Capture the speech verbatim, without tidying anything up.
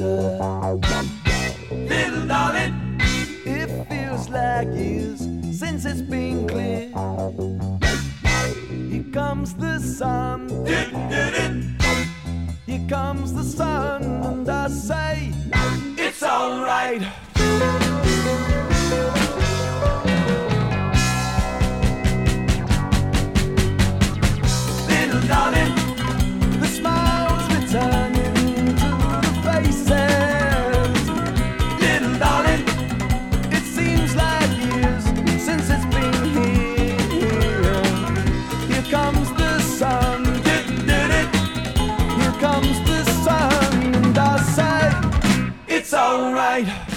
winter. Little darling, It feels like years since it's been clear. Here comes the sun, here comes the sun, and I say it's alright. Little darling, the smiles returning to the faces. little darling, It seems like years since it's been here. Here comes the sun, here comes the sun, and I say it's alright.